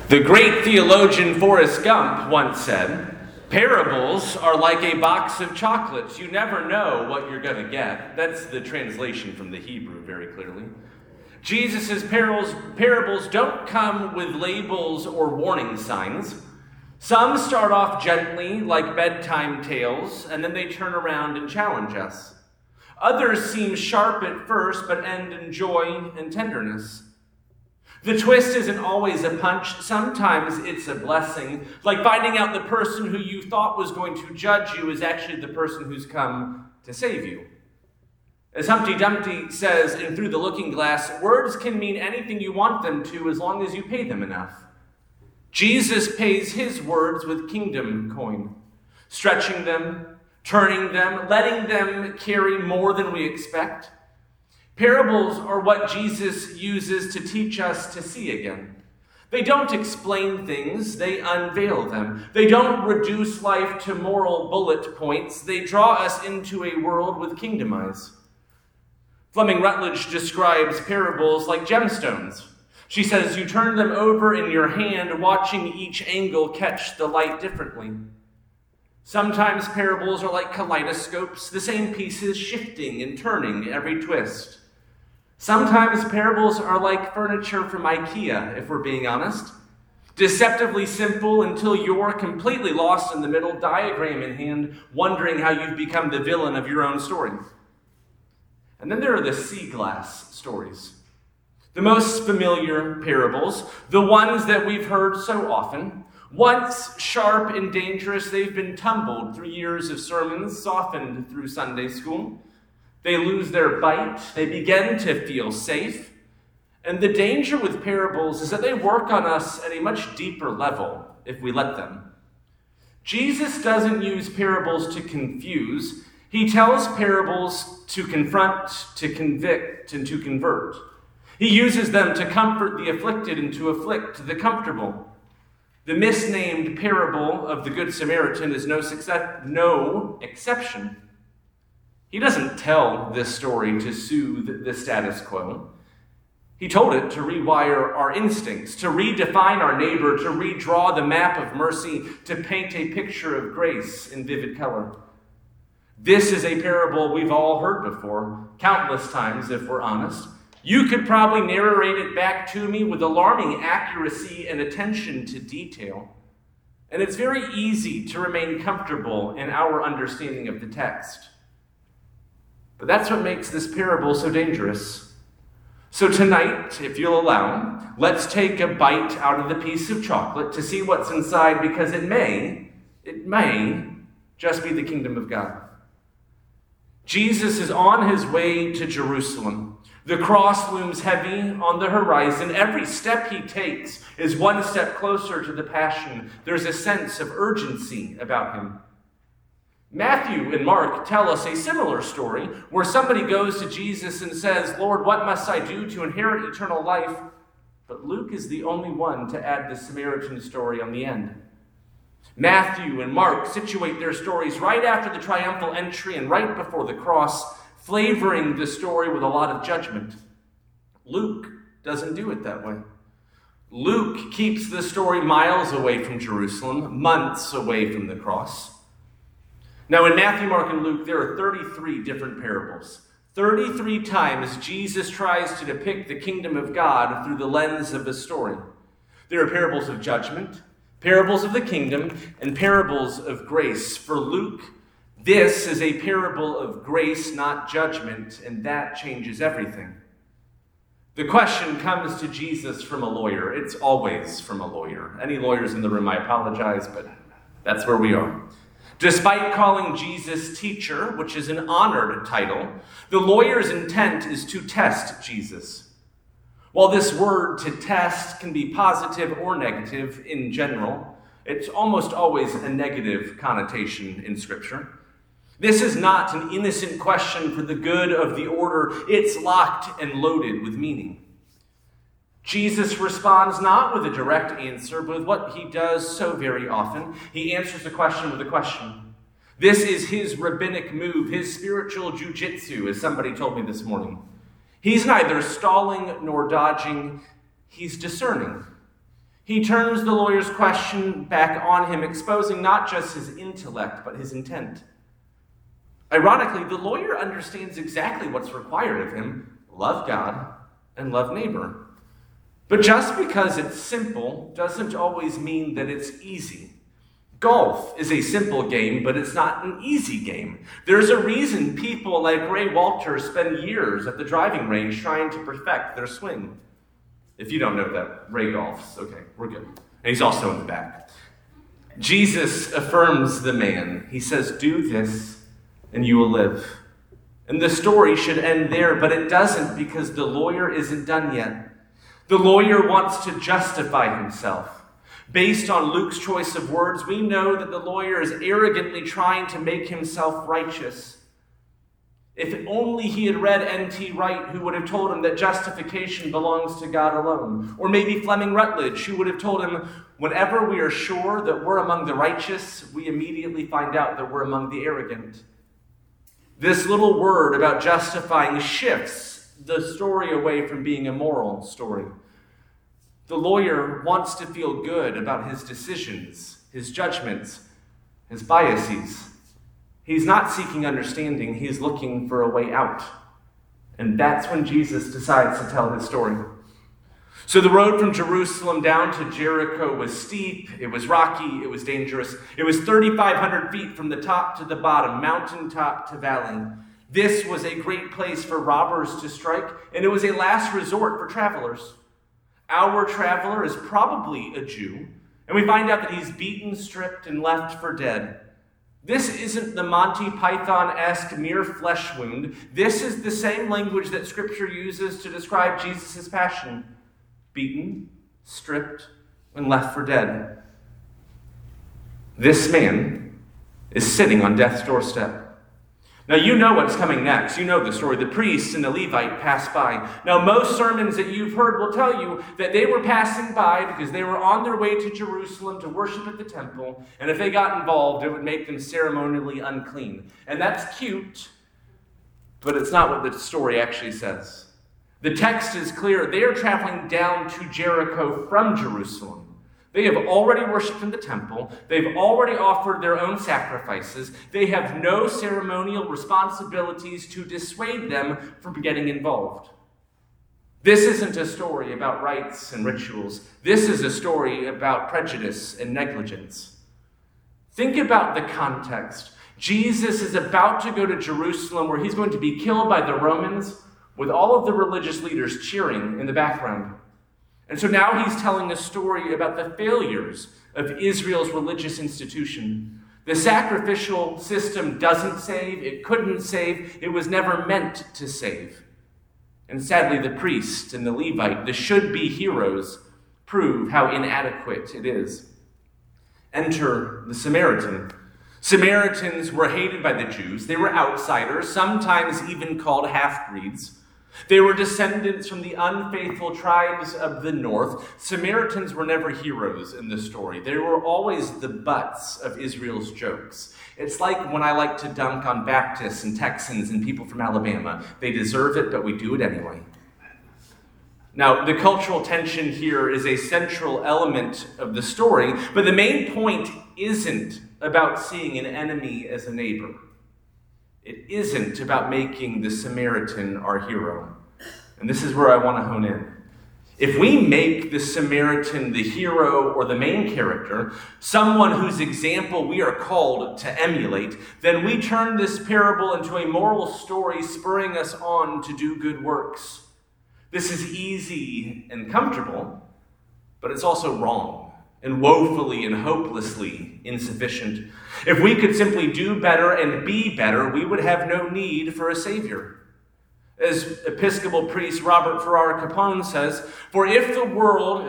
The great theologian Forrest Gump once said, "Parables are like a box of chocolates. You never know what you're going to get." That's the translation from the Hebrew, very clearly. Jesus' parables don't come with labels or warning signs. Some start off gently, like bedtime tales, and then they turn around and challenge us. Others seem sharp at first, but end in joy and tenderness. The twist isn't always a punch. Sometimes it's a blessing, like finding out the person who you thought was going to judge you is actually the person who's come to save you. As Humpty Dumpty says in Through the Looking Glass, words can mean anything you want them to as long as you pay them enough. Jesus pays his words with kingdom coin, stretching them, turning them, letting them carry more than we expect. Parables are what Jesus uses to teach us to see again. They don't explain things, they unveil them. They don't reduce life to moral bullet points. They draw us into a world with kingdom eyes. Fleming Rutledge describes parables like gemstones. She says, you turn them over in your hand, watching each angle catch the light differently. Sometimes parables are like kaleidoscopes, the same pieces shifting and turning every twist. Sometimes parables are like furniture from IKEA, if we're being honest. Deceptively simple until you're completely lost in the middle, diagram in hand, wondering how you've become the villain of your own story. And then there are the sea glass stories. The most familiar parables, the ones that we've heard so often. Once sharp and dangerous, they've been tumbled through years of sermons, softened through Sunday school. They lose their bite. They begin to feel safe. And the danger with parables is that they work on us at a much deeper level if we let them. Jesus doesn't use parables to confuse. He tells parables to confront, to convict, and to convert. He uses them to comfort the afflicted and to afflict the comfortable. The misnamed parable of the Good Samaritan is no exception. He doesn't tell this story to soothe the status quo. He told it to rewire our instincts, to redefine our neighbor, to redraw the map of mercy, to paint a picture of grace in vivid color. This is a parable we've all heard before, countless times if we're honest. You could probably narrate it back to me with alarming accuracy and attention to detail. And it's very easy to remain comfortable in our understanding of the text. But that's what makes this parable so dangerous. So tonight, if you'll allow, let's take a bite out of the piece of chocolate to see what's inside, because it may just be the kingdom of God. Jesus is on his way to Jerusalem. The cross looms heavy on the horizon. Every step he takes is one step closer to the passion. There's a sense of urgency about him. Matthew and Mark tell us a similar story where somebody goes to Jesus and says, "Lord, what must I do to inherit eternal life?" But Luke is the only one to add the Samaritan story on the end. Matthew and Mark situate their stories right after the triumphal entry and right before the cross, flavoring the story with a lot of judgment. Luke doesn't do it that way. Luke keeps the story miles away from Jerusalem, months away from the cross. Now in Matthew, Mark, and Luke, there are 33 different parables. 33 times Jesus tries to depict the kingdom of God through the lens of the story. There are parables of judgment, parables of the kingdom, and parables of grace. For Luke, this is a parable of grace, not judgment, and that changes everything. The question comes to Jesus from a lawyer. It's always from a lawyer. Any lawyers in the room, I apologize, but that's where we are. Despite calling Jesus teacher, which is an honored title, the lawyer's intent is to test Jesus. While this word to test can be positive or negative in general, it's almost always a negative connotation in Scripture. This is not an innocent question for the good of the order. It's locked and loaded with meaning. Jesus responds not with a direct answer, but with what he does so very often. He answers the question with a question. This is his rabbinic move, his spiritual jujitsu, as somebody told me this morning. He's neither stalling nor dodging. He's discerning. He turns the lawyer's question back on him, exposing not just his intellect, but his intent. Ironically, the lawyer understands exactly what's required of him: love God and love neighbor. But just because it's simple doesn't always mean that it's easy. Golf is a simple game, but it's not an easy game. There's a reason people like Ray Walter spend years at the driving range trying to perfect their swing. If you don't know that, Ray golfs. Okay, we're good. And he's also in the back. Jesus affirms the man. He says, "Do this and you will live." And the story should end there, but it doesn't, because the lawyer isn't done yet. The lawyer wants to justify himself. Based on Luke's choice of words, we know that the lawyer is arrogantly trying to make himself righteous. If only he had read N.T. Wright, who would have told him that justification belongs to God alone. Or maybe Fleming Rutledge, who would have told him, whenever we are sure that we're among the righteous, we immediately find out that we're among the arrogant. This little word about justifying shifts the story away from being a moral story. The lawyer wants to feel good about his decisions, his judgments, his biases. He's not seeking understanding, he's looking for a way out. And that's when Jesus decides to tell his story. So the road from Jerusalem down to Jericho was steep, it was rocky, it was dangerous. It was 3,500 feet from the top to the bottom, mountaintop to valley. This was a great place for robbers to strike, and it was a last resort for travelers. Our traveler is probably a Jew, and we find out that he's beaten, stripped, and left for dead. This isn't the Monty Python-esque mere flesh wound. This is the same language that Scripture uses to describe Jesus' passion: beaten, stripped, and left for dead. This man is sitting on death's doorstep. Now, you know what's coming next. You know the story. The priest and the Levite pass by. Now, most sermons that you've heard will tell you that they were passing by because they were on their way to Jerusalem to worship at the temple, and if they got involved, it would make them ceremonially unclean. And that's cute, but it's not what the story actually says. The text is clear. They are traveling down to Jericho from Jerusalem. They have already worshipped in the temple. They've already offered their own sacrifices. They have no ceremonial responsibilities to dissuade them from getting involved. This isn't a story about rites and rituals. This is a story about prejudice and negligence. Think about the context. Jesus is about to go to Jerusalem, where he's going to be killed by the Romans, with all of the religious leaders cheering in the background. And so now he's telling a story about the failures of Israel's religious institution. The sacrificial system doesn't save, it couldn't save, it was never meant to save. And sadly, the priest and the Levite, the should-be heroes, prove how inadequate it is. Enter the Samaritan. Samaritans were hated by the Jews. They were outsiders, sometimes even called half-breeds. They were descendants from the unfaithful tribes of the north. Samaritans were never heroes in the story. They were always the butts of Israel's jokes. It's like when I like to dunk on Baptists and Texans and people from Alabama. They deserve it, but we do it anyway. Now, the cultural tension here is a central element of the story, but the main point isn't about seeing an enemy as a neighbor. It isn't about making the Samaritan our hero. And this is where I want to hone in. If we make the Samaritan the hero or the main character, someone whose example we are called to emulate, then we turn this parable into a moral story spurring us on to do good works. This is easy and comfortable, but it's also wrong and woefully and hopelessly insufficient. If we could simply do better and be better, we would have no need for a Savior. As Episcopal priest Robert Farrar Capon says, if the world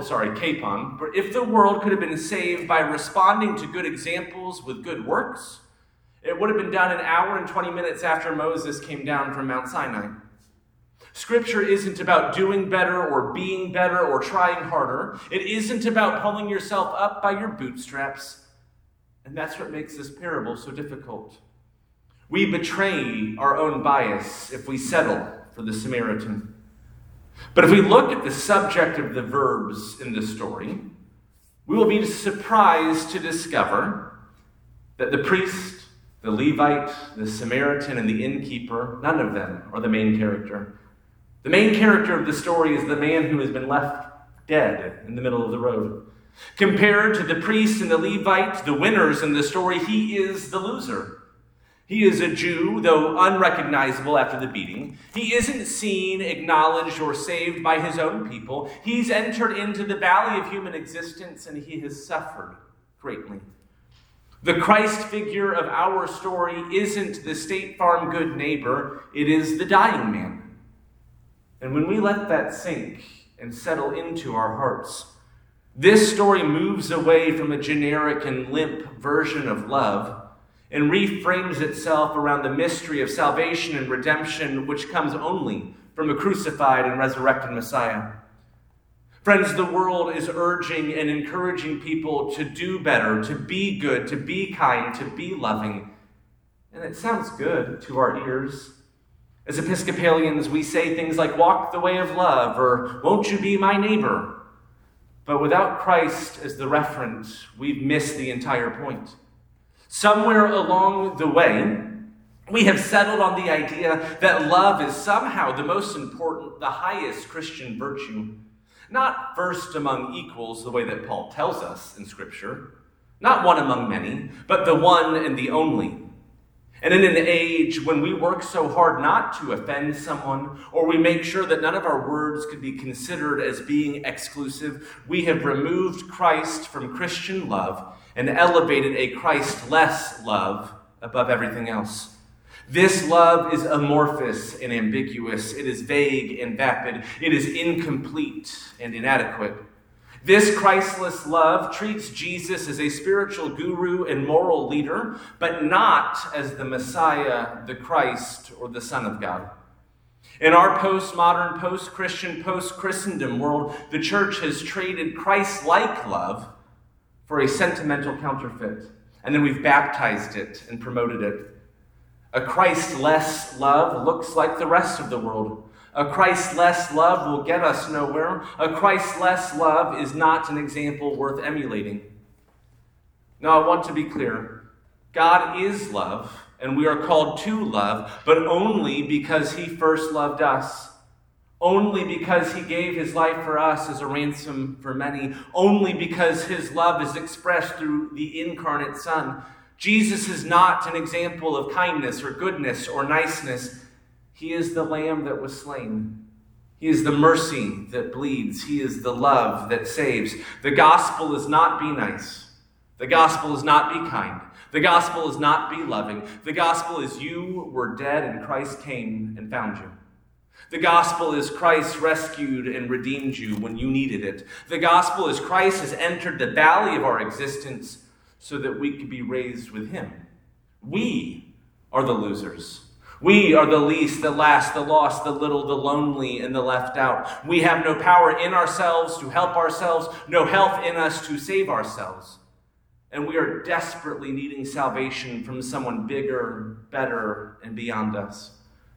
could have been saved by responding to good examples with good works, it would have been done an hour and 20 minutes after Moses came down from Mount Sinai. Scripture isn't about doing better or being better or trying harder. It isn't about pulling yourself up by your bootstraps. And that's what makes this parable so difficult. We betray our own bias if we settle for the Samaritan. But if we look at the subject of the verbs in the story, we will be surprised to discover that the priest, the Levite, the Samaritan, and the innkeeper, none of them are the main character. The main character of the story is the man who has been left dead in the middle of the road. Compared to the priest and the Levite, the winners in the story, he is the loser. He is a Jew, though unrecognizable after the beating. He isn't seen, acknowledged, or saved by his own people. He's entered into the valley of human existence, and he has suffered greatly. The Christ figure of our story isn't the State Farm good neighbor, it is the dying man. And when we let that sink and settle into our hearts, this story moves away from a generic and limp version of love and reframes itself around the mystery of salvation and redemption, which comes only from a crucified and resurrected Messiah. Friends, the world is urging and encouraging people to do better, to be good, to be kind, to be loving. And it sounds good to our ears. As Episcopalians, we say things like, walk the way of love, or won't you be my neighbor? But without Christ as the referent, we've missed the entire point. Somewhere along the way, we have settled on the idea that love is somehow the most important, the highest Christian virtue. Not first among equals, the way that Paul tells us in Scripture. Not one among many, but the one and the only. And in an age when we work so hard not to offend someone, or we make sure that none of our words could be considered as being exclusive, we have removed Christ from Christian love and elevated a Christ-less love above everything else. This love is amorphous and ambiguous. It is vague and vapid. It is incomplete and inadequate. This Christless love treats Jesus as a spiritual guru and moral leader, but not as the Messiah, the Christ, or the Son of God. In our postmodern, post-Christian, post-Christendom world, the church has traded Christ-like love for a sentimental counterfeit, and then we've baptized it and promoted it. A Christ-less love looks like the rest of the world. A Christ-less love will get us nowhere. A Christ-less love is not an example worth emulating. Now, I want to be clear. God is love, and we are called to love, but only because he first loved us. Only because he gave his life for us as a ransom for many. Only because his love is expressed through the incarnate Son. Jesus is not an example of kindness or goodness or niceness. He is the lamb that was slain. He is the mercy that bleeds. He is the love that saves. The gospel is not be nice. The gospel is not be kind. The gospel is not be loving. The gospel is you were dead and Christ came and found you. The gospel is Christ rescued and redeemed you when you needed it. The gospel is Christ has entered the valley of our existence so that we could be raised with him. We are the losers. We are the least, the last, the lost, the little, the lonely, and the left out. We have no power in ourselves to help ourselves, no health in us to save ourselves. And we are desperately needing salvation from someone bigger, better, and beyond us.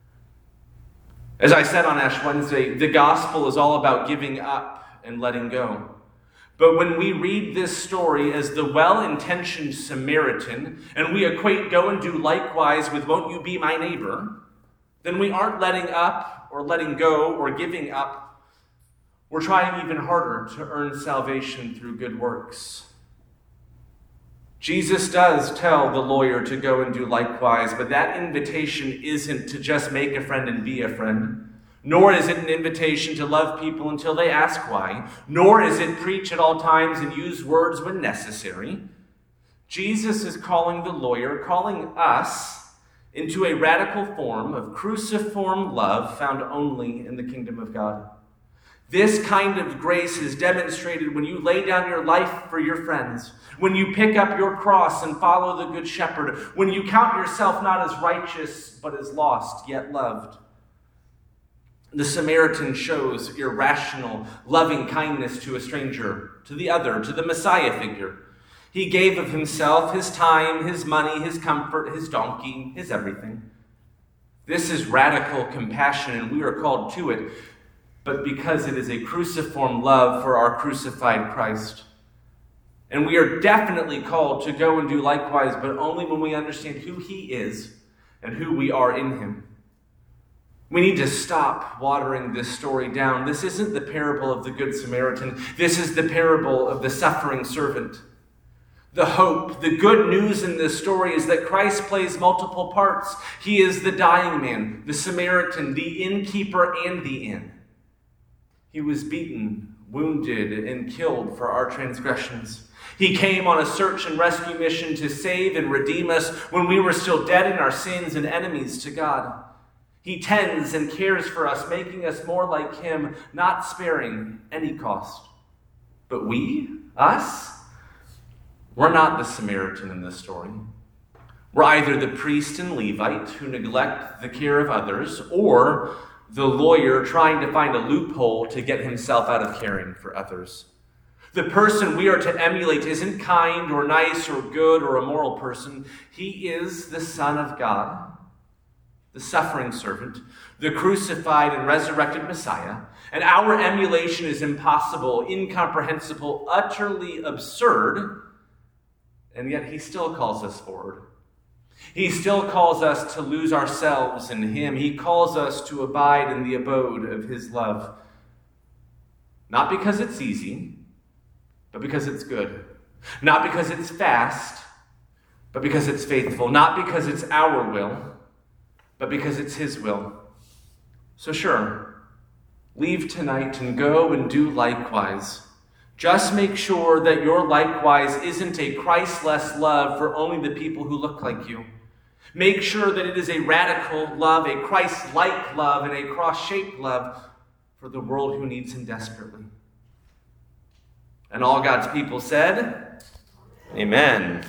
As I said on Ash Wednesday, the gospel is all about giving up and letting go. But when we read this story as the well-intentioned Samaritan, and we equate go and do likewise with won't you be my neighbor, then we aren't letting up or letting go or giving up. We're trying even harder to earn salvation through good works. Jesus does tell the lawyer to go and do likewise, but that invitation isn't to just make a friend and be a friend. Nor is it an invitation to love people until they ask why. Nor is it preach at all times and use words when necessary. Jesus is calling the lawyer, calling us into a radical form of cruciform love found only in the kingdom of God. This kind of grace is demonstrated when you lay down your life for your friends, when you pick up your cross and follow the Good Shepherd, when you count yourself not as righteous, but as lost, yet loved. The Samaritan shows irrational, loving kindness to a stranger, to the other, to the Messiah figure. He gave of himself, his time, his money, his comfort, his donkey, his everything. This is radical compassion, and we are called to it, but because it is a cruciform love for our crucified Christ. And we are definitely called to go and do likewise, but only when we understand who he is and who we are in him. We need to stop watering this story down. This isn't the parable of the Good Samaritan. This is the parable of the suffering servant. The hope, the good news in this story is that Christ plays multiple parts. He is the dying man, the Samaritan, the innkeeper, and the inn. He was beaten, wounded, and killed for our transgressions. He came on a search and rescue mission to save and redeem us when we were still dead in our sins and enemies to God. He tends and cares for us, making us more like him, not sparing any cost. But us, we're not the Samaritan in this story. We're either the priest and Levite who neglect the care of others, or the lawyer trying to find a loophole to get himself out of caring for others. The person we are to emulate isn't kind or nice or good or a moral person. He is the Son of God, the suffering servant, the crucified and resurrected Messiah. And our emulation is impossible, incomprehensible, utterly absurd. And yet he still calls us forward. He still calls us to lose ourselves in him. He calls us to abide in the abode of his love. Not because it's easy, but because it's good. Not because it's fast, but because it's faithful. Not because it's our will, but because it's his will. So sure, leave tonight and go and do likewise. Just make sure that your likewise isn't a Christless love for only the people who look like you. Make sure that it is a radical love, a Christ-like love, and a cross-shaped love for the world who needs him desperately. And all God's people said, Amen.